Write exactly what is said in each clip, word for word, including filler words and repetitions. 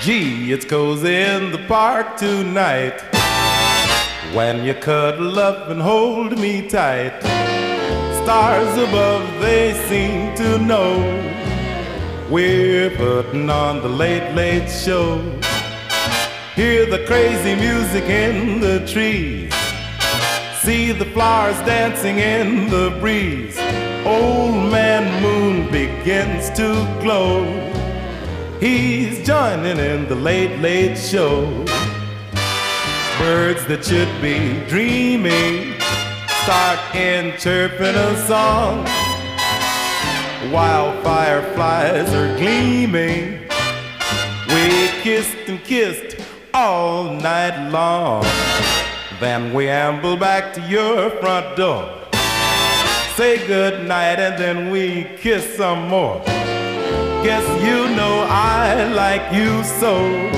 Gee, it's cozy in the park tonight when you cuddle up and hold me tight. Stars above, they seem to know we're putting on the late, late show. Hear the crazy music in the trees, see the flowers dancing in the breeze. Old man Moon begins to glow. He's joining in the late, late show. Birds that should be dreaming start in chirping a song, while fireflies are gleaming. We kissed and kissed all night long. Then we amble back to your front door, say good night, and then we kiss some more. Guess you know I like you so.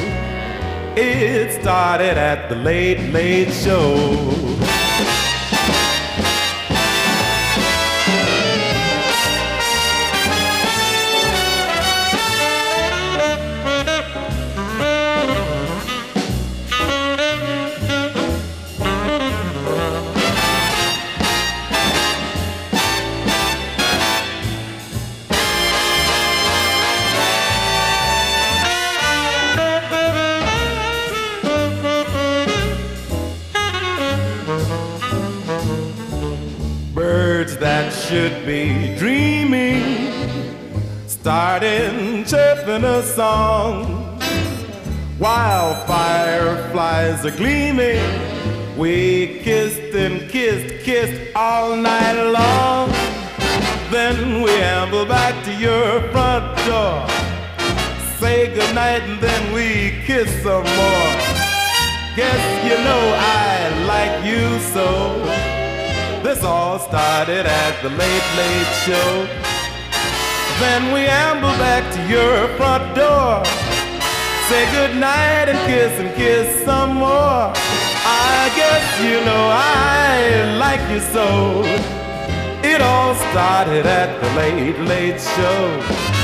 It started at the late, late show. Birds that should be dreaming started chirping a song, while fireflies are gleaming. We kissed and kissed, kissed all night long. Then we amble back to your front door, say good night, and then we kiss some more. Guess you know I like you so. This all started at the late, late show. Then we amble back to your front door, say good night and kiss and kiss some more. I guess you know I like you so. It all started at the late, late show.